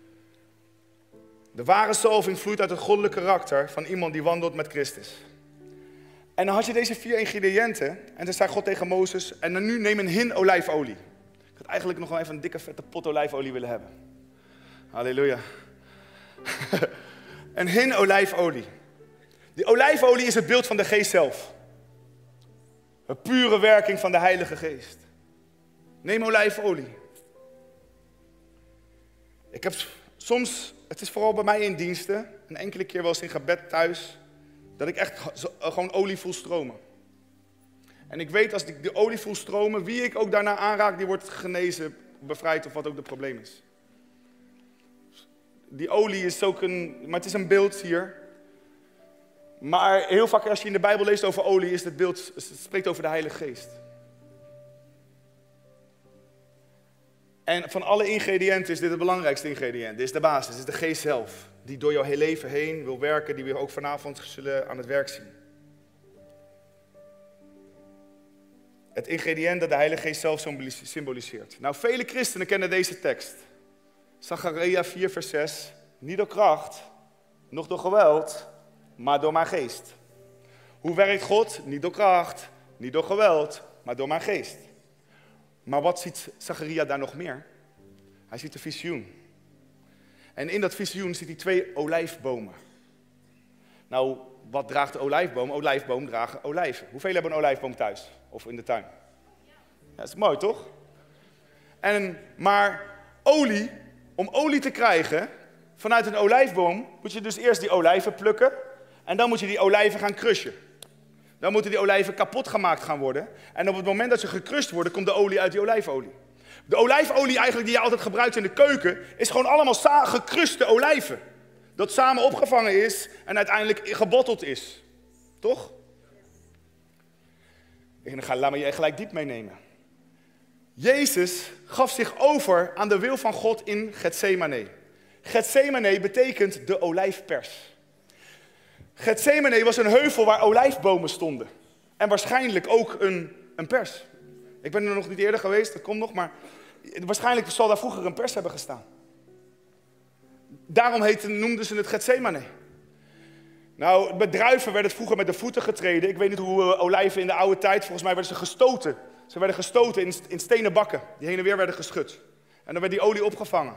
De ware zalving vloeit uit het goddelijke karakter van iemand die wandelt met Christus. En dan had je deze vier ingrediënten. En toen zei God tegen Mozes, en dan nu neem een hin olijfolie. Ik had eigenlijk nog wel even een dikke vette pot olijfolie willen hebben. Halleluja. Een hin olijfolie. Die olijfolie is het beeld van de geest zelf. Een pure werking van de Heilige Geest. Neem olijfolie. Ik heb soms, het is vooral bij mij in diensten, een enkele keer wel eens in gebed thuis, dat ik echt gewoon olie voel stromen. En ik weet als ik de olie voel stromen, wie ik ook daarna aanraak, die wordt genezen, bevrijd of wat ook het probleem is. Die olie is ook een, maar het is een beeld hier. Maar heel vaak als je in de Bijbel leest over olie, is het beeld, het spreekt over de Heilige Geest. En van alle ingrediënten is dit het belangrijkste ingrediënt. Dit is de basis, dit is de Geest zelf. Die door jouw heel leven heen wil werken, die we ook vanavond zullen aan het werk zien. Het ingrediënt dat de Heilige Geest zelf symboliseert. Nou, vele christenen kennen deze tekst. Zacharia vier vers zes. Niet door kracht, noch door geweld, maar door mijn geest. Hoe werkt God? Niet door kracht, niet door geweld, maar door mijn geest. Maar wat ziet Zacharia daar nog meer? Hij ziet een visioen. En in dat visioen ziet hij twee olijfbomen. Nou, wat draagt de olijfboom? Olijfboom dragen olijven. Hoeveel hebben een olijfboom thuis? Of in de tuin? Ja, dat is mooi, toch? En, maar olie, om olie te krijgen vanuit een olijfboom, moet je dus eerst die olijven plukken. En dan moet je die olijven gaan crushen. Dan moeten die olijven kapot gemaakt gaan worden. En op het moment dat ze gecrushed worden, komt de olie uit die olijfolie. De olijfolie eigenlijk die je altijd gebruikt in de keuken, is gewoon allemaal gecrushte olijven. Dat samen opgevangen is en uiteindelijk gebotteld is. Toch? En dan laat me je gelijk diep meenemen. Jezus gaf zich over aan de wil van God in Getsemane. Getsemane betekent de olijfpers. Getsemane was een heuvel waar olijfbomen stonden. En waarschijnlijk ook een, een pers. Ik ben er nog niet eerder geweest, dat komt nog, maar waarschijnlijk zal daar vroeger een pers hebben gestaan. Daarom heette, noemden ze het Getsemane. Nou, met druiven werd het vroeger met de voeten getreden. Ik weet niet hoe uh, olijven in de oude tijd, volgens mij werden ze gestoten. Ze werden gestoten in, in stenen bakken, die heen en weer werden geschud. En dan werd die olie opgevangen.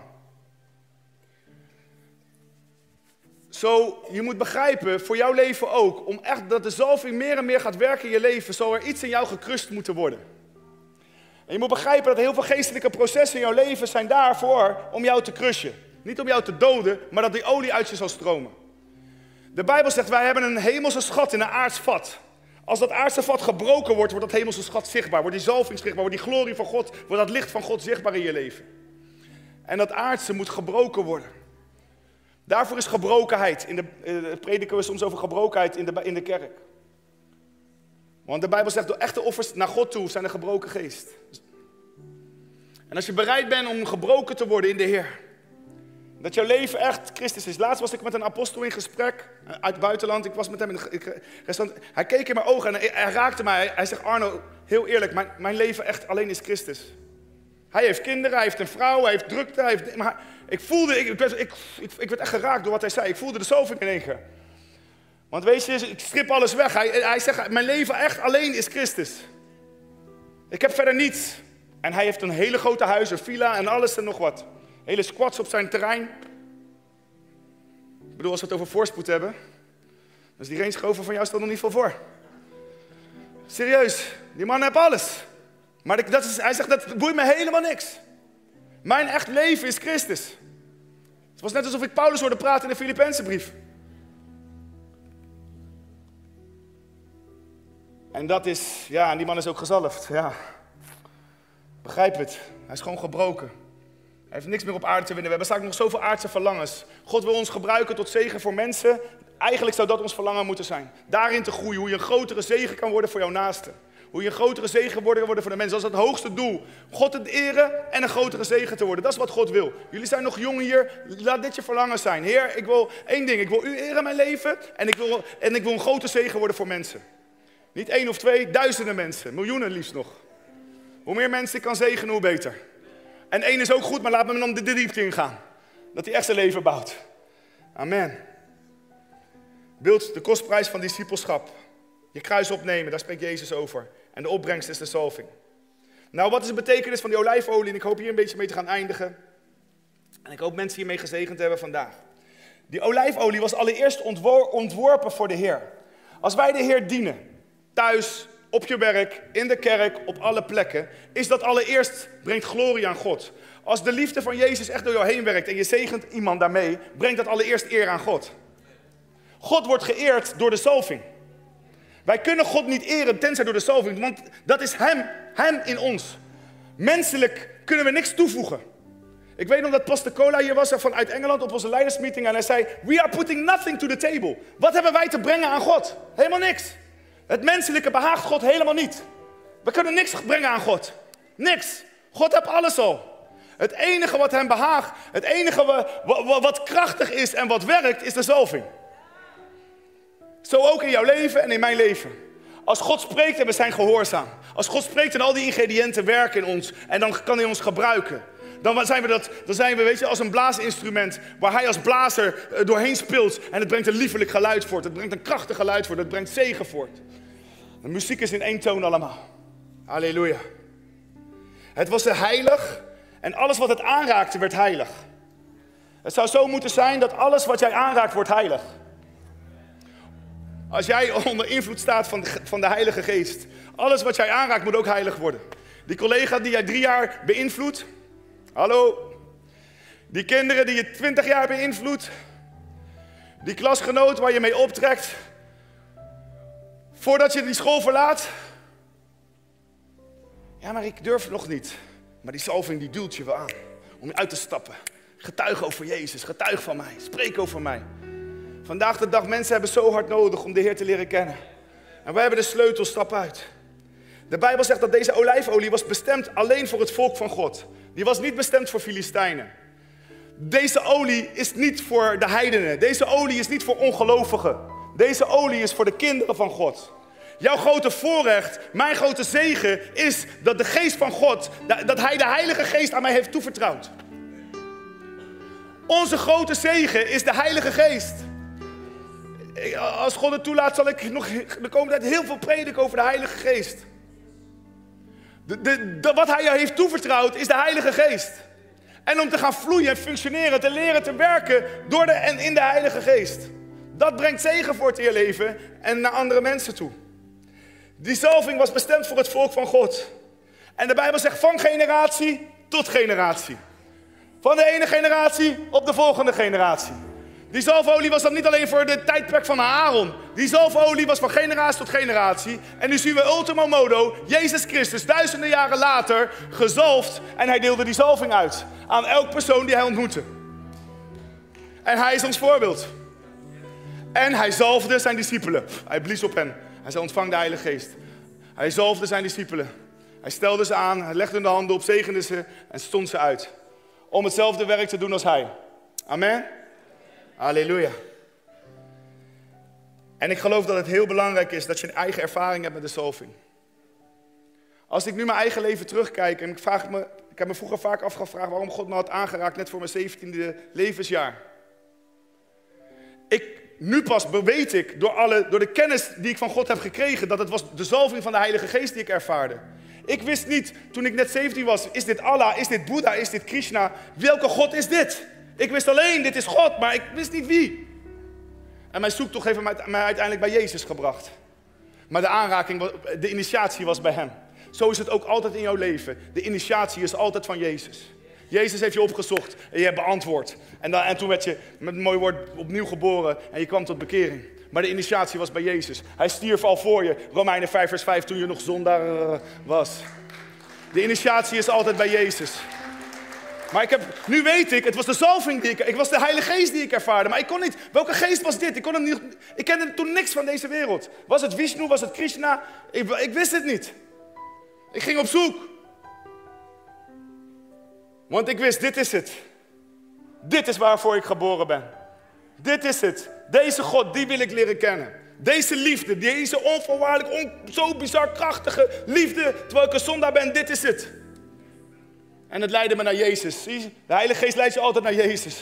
Zo, je moet begrijpen, voor jouw leven ook, om echt dat de zalving meer en meer gaat werken in je leven, zal er iets in jou gecrust moeten worden. En je moet begrijpen dat heel veel geestelijke processen in jouw leven zijn daarvoor om jou te crushen. Niet om jou te doden, maar dat die olie uit je zal stromen. De Bijbel zegt, wij hebben een hemelse schat in een aards vat. Als dat aardse vat gebroken wordt, wordt dat hemelse schat zichtbaar. Wordt die zalving zichtbaar, wordt die glorie van God, wordt dat licht van God zichtbaar in je leven. En dat aardse moet gebroken worden. Daarvoor is gebrokenheid. In de, uh, prediken we soms over gebrokenheid in de, in de kerk. Want de Bijbel zegt, door echte offers naar God toe zijn een gebroken geest. En als je bereid bent om gebroken te worden in de Heer. Dat jouw leven echt Christus is. Laatst was ik met een apostel in gesprek uit het buitenland. Ik was met hem in het restaurant. Hij keek in mijn ogen en hij, hij raakte mij. Hij, hij zegt, Arno, heel eerlijk, mijn, mijn leven echt alleen is Christus. Hij heeft kinderen, hij heeft een vrouw, hij heeft drukte. Hij heeft, maar ik voelde, ik, ik, werd, ik, ik, ik werd echt geraakt door wat hij zei. Ik voelde de zalving in één keer. Want weet je, ik strip alles weg. Hij, hij zegt, mijn leven echt alleen is Christus. Ik heb verder niets. En hij heeft een hele grote huis, een villa en alles en nog wat. Hele squats op zijn terrein. Ik bedoel, als we het over voorspoed hebben. Dus die Range Rover van jou stelt nog niet veel voor. Serieus, die man heeft alles. Maar dat is, hij zegt, dat boeit me helemaal niks. Mijn echt leven is Christus. Het was net alsof ik Paulus hoorde praten in de Filippenzenbrief. En dat is, ja, en die man is ook gezalfd, ja. Begrijp het, hij is gewoon gebroken. Hij heeft niks meer op aarde te winnen. We hebben straks nog zoveel aardse verlangens. God wil ons gebruiken tot zegen voor mensen. Eigenlijk zou dat ons verlangen moeten zijn. Daarin te groeien, hoe je een grotere zegen kan worden voor jouw naaste. Hoe je een grotere zegen kan worden voor de mensen. Dat is het hoogste doel. God te eren en een grotere zegen te worden. Dat is wat God wil. Jullie zijn nog jong hier. Laat dit je verlangen zijn. Heer, ik wil één ding. Ik wil u eren in mijn leven. En ik wil, en ik wil een grote zegen worden voor mensen. Niet één of twee, duizenden mensen. Miljoenen liefst nog. Hoe meer mensen ik kan zegenen, hoe beter. En één is ook goed, maar laat me dan de, de diepte ingaan. Dat hij echt zijn leven bouwt. Amen. Beeld de kostprijs van discipelschap. Je kruis opnemen, daar spreekt Jezus over. En de opbrengst is de zalving. Nou, wat is de betekenis van die olijfolie? En ik hoop hier een beetje mee te gaan eindigen. En ik hoop mensen hiermee gezegend hebben vandaag. Die olijfolie was allereerst ontworpen voor de Heer. Als wij de Heer dienen, thuis, op je werk, in de kerk, op alle plekken, is dat allereerst, brengt glorie aan God. Als de liefde van Jezus echt door jou heen werkt en je zegent iemand daarmee, brengt dat allereerst eer aan God. God wordt geëerd door de zalving. Wij kunnen God niet eren tenzij door de zalving, want dat is hem, hem in ons. Menselijk kunnen we niks toevoegen. Ik weet nog dat Pastor Cola hier was vanuit Engeland op onze leidersmeeting en hij zei, we are putting nothing to the table. Wat hebben wij te brengen aan God? Helemaal niks. Het menselijke behaagt God helemaal niet. We kunnen niks brengen aan God. Niks. God heeft alles al. Het enige wat hem behaagt, het enige wat, wat krachtig is en wat werkt, is de zalving. Zo ook in jouw leven en in mijn leven. Als God spreekt en we zijn gehoorzaam. Als God spreekt en al die ingrediënten werken in ons en dan kan hij ons gebruiken. Dan zijn we, dat, dan zijn we weet je, als een blaasinstrument waar hij als blazer doorheen speelt. En het brengt een liefelijk geluid voort. Het brengt een krachtig geluid voort. Het brengt zegen voort. De muziek is in één toon allemaal. Halleluja. Het was heilig en alles wat het aanraakte werd heilig. Het zou zo moeten zijn dat alles wat jij aanraakt wordt heilig. Als jij onder invloed staat van de, van de Heilige Geest. Alles wat jij aanraakt moet ook heilig worden. Die collega die jij drie jaar beïnvloedt. Hallo. Die kinderen die je twintig jaar beïnvloedt. Die klasgenoot waar je mee optrekt. Voordat je die school verlaat. Ja, maar ik durf nog niet. Maar die zalving die duwt je wel aan. Om je uit te stappen. Getuig over Jezus. Getuig van mij. Spreek over mij. Vandaag de dag, mensen hebben zo hard nodig om de Heer te leren kennen. En wij hebben de sleutel, stap uit. De Bijbel zegt dat deze olijfolie was bestemd alleen voor het volk van God. Die was niet bestemd voor Filistijnen. Deze olie is niet voor de heidenen. Deze olie is niet voor ongelovigen. Deze olie is voor de kinderen van God. Jouw grote voorrecht, mijn grote zegen is dat de geest van God, dat hij de Heilige Geest aan mij heeft toevertrouwd. Onze grote zegen is de Heilige Geest. Als God het toelaat, zal ik nog de komende tijd heel veel prediken over de Heilige Geest. De, de, de, wat hij jou heeft toevertrouwd is de Heilige Geest. En om te gaan vloeien en functioneren, te leren, te werken door de, en in de Heilige Geest. Dat brengt zegen voort in je leven en naar andere mensen toe. Die zalving was bestemd voor het volk van God. En de Bijbel zegt van generatie tot generatie. Van de ene generatie op de volgende generatie. Die zalfolie was dan niet alleen voor de tijdperk van Aaron. Die zalfolie was van generatie tot generatie. En nu zien we ultimo modo, Jezus Christus, duizenden jaren later, gezalfd. En hij deelde die zalving uit aan elk persoon die hij ontmoette. En hij is ons voorbeeld. En hij zalfde zijn discipelen. Hij blies op hen. Hij zei, ontvang de Heilige Geest. Hij zalfde zijn discipelen. Hij stelde ze aan, hij legde hun de handen op, zegende ze en stond ze uit. Om hetzelfde werk te doen als hij. Amen. Halleluja. En ik geloof dat het heel belangrijk is dat je een eigen ervaring hebt met de zalving. Als ik nu mijn eigen leven terugkijk en ik, vraag me, ik heb me vroeger vaak afgevraagd waarom God me had aangeraakt net voor mijn zeventiende levensjaar. Ik, nu pas weet ik door, alle, door de kennis die ik van God heb gekregen dat het was de zalving van de Heilige Geest die ik ervaarde. Ik wist niet, toen ik net zeventien was, is dit Allah, is dit Boeddha, is dit Krishna? Welke God is dit? Ik wist alleen, dit is God, maar ik wist niet wie. En mijn zoektocht heeft mij uiteindelijk bij Jezus gebracht. Maar de aanraking, de initiatie was bij hem. Zo is het ook altijd in jouw leven. De initiatie is altijd van Jezus. Jezus heeft je opgezocht en je hebt beantwoord. En, dan, en toen werd je met een mooi woord opnieuw geboren en je kwam tot bekering. Maar de initiatie was bij Jezus. Hij stierf al voor je, Romeinen vijf vers vijf, toen je nog zondaar uh, was. De initiatie is altijd bij Jezus. Maar ik heb, nu weet ik, het was de zalving die ik, ik was de Heilige Geest die ik ervaarde. Maar ik kon niet, welke geest was dit? Ik, kon hem niet, ik kende toen niks van deze wereld. Was het Vishnu, was het Krishna? Ik, ik wist het niet. Ik ging op zoek. Want ik wist, dit is het. Dit is waarvoor ik geboren ben. Dit is het. Deze God, die wil ik leren kennen. Deze liefde, deze onvoorwaardelijk, on, zo bizar krachtige liefde, terwijl ik een zondaar ben, dit is het. En het leidde me naar Jezus. Zie je? De Heilige Geest leidt je altijd naar Jezus.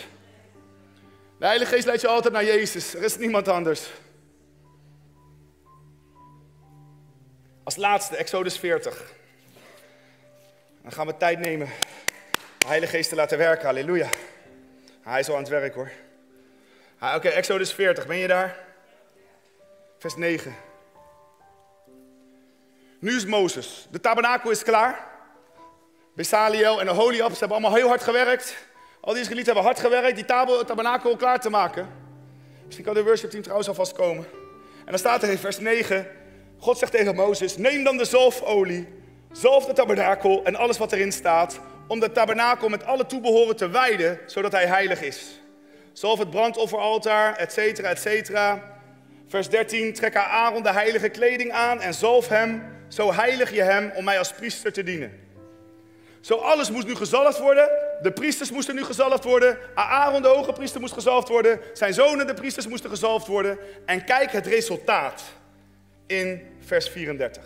De Heilige Geest leidt je altijd naar Jezus. Er is niemand anders. Als laatste, Exodus veertig. Dan gaan we tijd nemen. De Heilige Geest te laten werken, halleluja. Hij is al aan het werk hoor. Oké, okay, Exodus veertig, ben je daar? Vers negen. Nu is Mozes. De tabernakel is klaar. Besaliel en de Holiab, ze hebben allemaal heel hard gewerkt. Al die Israëlieten hebben hard gewerkt die tab- tabernakel klaar te maken. Misschien kan de worshipteam trouwens alvast komen. En dan staat er in vers negen. God zegt tegen Mozes, neem dan de zalfolie, zalf de tabernakel en alles wat erin staat, om de tabernakel met alle toebehoren te wijden, zodat hij heilig is. Zalf het brandofferaltaar, et cetera, et cetera. Vers dertien, trek aan Aaron de heilige kleding aan en zalf hem, zo heilig je hem om mij als priester te dienen. Zo alles moest nu gezalfd worden, de priesters moesten nu gezalfd worden, Aaron de hoge priester moest gezalfd worden, zijn zonen de priesters moesten gezalfd worden. En kijk het resultaat in vers vierendertig.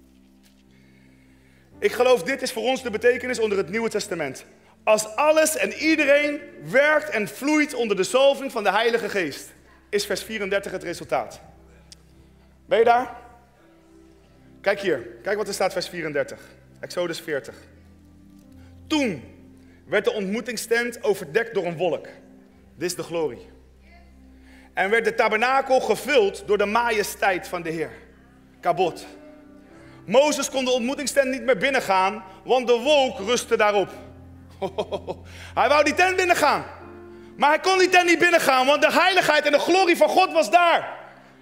Ik geloof dit is voor ons de betekenis onder het Nieuwe Testament. Als alles en iedereen werkt en vloeit onder de zalving van de Heilige Geest, is vers vierendertig het resultaat. Ben je daar? Kijk hier, kijk wat er staat vers vierendertig. Exodus veertig. Toen werd de ontmoetingstent overdekt door een wolk. Dit is de glorie. En werd de tabernakel gevuld door de majesteit van de Heer. Kabot. Mozes kon de ontmoetingstent niet meer binnengaan, want de wolk rustte daarop. Hij wou die tent binnengaan. Maar hij kon die tent niet binnengaan, want de heiligheid en de glorie van God was daar.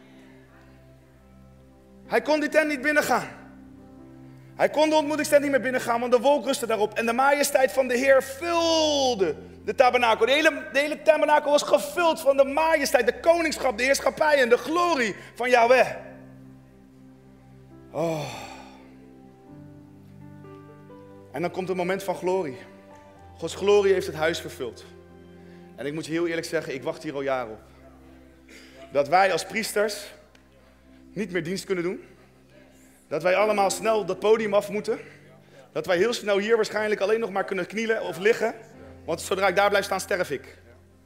Hij kon die tent niet binnengaan. Hij kon de ontmoetingstent niet meer binnengaan, want de wolk rustte daarop. En de majesteit van de Heer vulde de tabernakel. De hele, de hele tabernakel was gevuld van de majesteit, de koningschap, de heerschappij en de glorie van Yahweh. Oh. En dan komt het moment van glorie. Gods glorie heeft het huis vervuld. En ik moet je heel eerlijk zeggen, ik wacht hier al jaren op. Dat wij als priesters niet meer dienst kunnen doen. Dat wij allemaal snel dat podium af moeten. Dat wij heel snel hier waarschijnlijk alleen nog maar kunnen knielen of liggen. Want zodra ik daar blijf staan, sterf ik.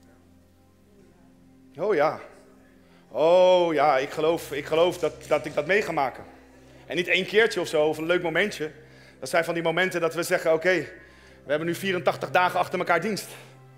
Oh ja. Oh ja, ik geloof, ik geloof dat, dat ik dat mee ga maken. En niet één keertje of zo, of een leuk momentje. Dat zijn van die momenten dat we zeggen, oké, okay, we hebben nu vierentachtig dagen achter elkaar dienst.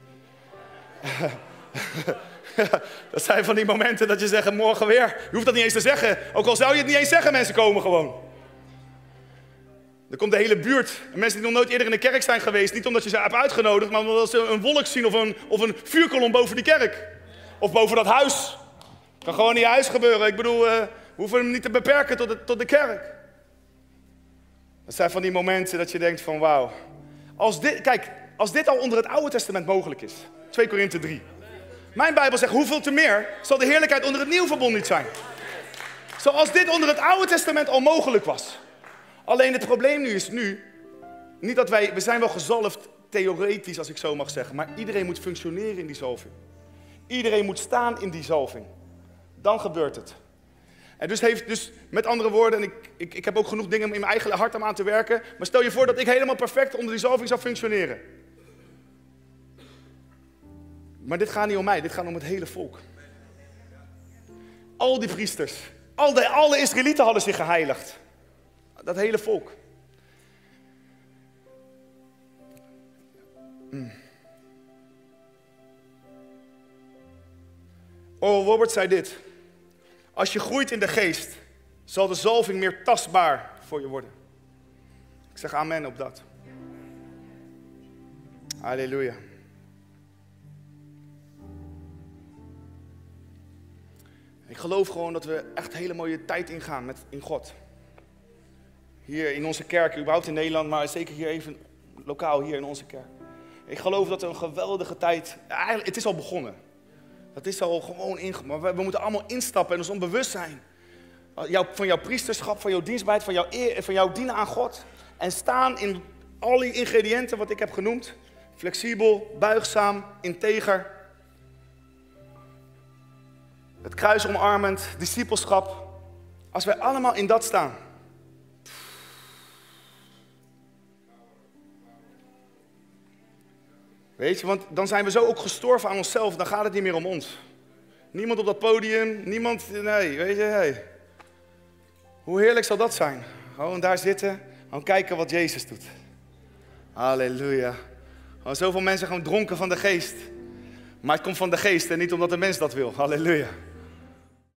Dat zijn van die momenten dat je zegt, morgen weer. Je hoeft dat niet eens te zeggen. Ook al zou je het niet eens zeggen, mensen komen gewoon. Dan komt de hele buurt. En mensen die nog nooit eerder in de kerk zijn geweest. Niet omdat je ze hebt uitgenodigd, maar omdat ze een wolk zien of een, of een vuurkolom boven die kerk. Of boven dat huis. Kan gewoon in je huis gebeuren. Ik bedoel, uh, we hoeven hem niet te beperken tot de, tot de kerk. Dat zijn van die momenten dat je denkt van wauw. Als dit, kijk, als dit al onder het Oude Testament mogelijk is. twee Korinthe drie. Mijn Bijbel zegt, hoeveel te meer zal de heerlijkheid onder het Nieuwe Verbond niet zijn. Zoals dit onder het Oude Testament al mogelijk was. Alleen het probleem nu is nu, niet dat wij, we zijn wel gezalfd theoretisch als ik zo mag zeggen, maar iedereen moet functioneren in die zalving. Iedereen moet staan in die zalving. Dan gebeurt het. En dus heeft, dus met andere woorden, en ik, ik, ik heb ook genoeg dingen in mijn eigen hart om aan te werken, maar stel je voor dat ik helemaal perfect onder die zalving zou functioneren. Maar dit gaat niet om mij, dit gaat om het hele volk. Al die priesters, al de, alle Israëlieten hadden zich geheiligd. Dat hele volk. Mm. Oh, Robert zei dit. Als je groeit in de geest, zal de zalving meer tastbaar voor je worden. Ik zeg amen op dat. Halleluja. Ik geloof gewoon dat we echt een hele mooie tijd ingaan met, in God. Hier in onze kerk, überhaupt in Nederland, maar zeker hier even lokaal hier in onze kerk. Ik geloof dat er een geweldige tijd, eigenlijk, het is al begonnen. Dat is al gewoon ingegaan. Maar we, we moeten allemaal instappen en ons onbewust zijn. Jouw, van jouw priesterschap, van jouw dienstbaarheid, van jouw, eer, van jouw dienen aan God. En staan in al die ingrediënten wat ik heb genoemd. Flexibel, buigzaam, integer. Het kruis omarmend, discipelschap. Als wij allemaal in dat staan. Weet je, want dan zijn we zo ook gestorven aan onszelf, dan gaat het niet meer om ons. Niemand op dat podium, niemand, nee, weet je, hey. Hoe heerlijk zal dat zijn? Gewoon daar zitten. Gewoon kijken wat Jezus doet. Halleluja. Gewoon zoveel mensen gewoon dronken van de geest. Maar het komt van de geest en niet omdat de mens dat wil. Halleluja.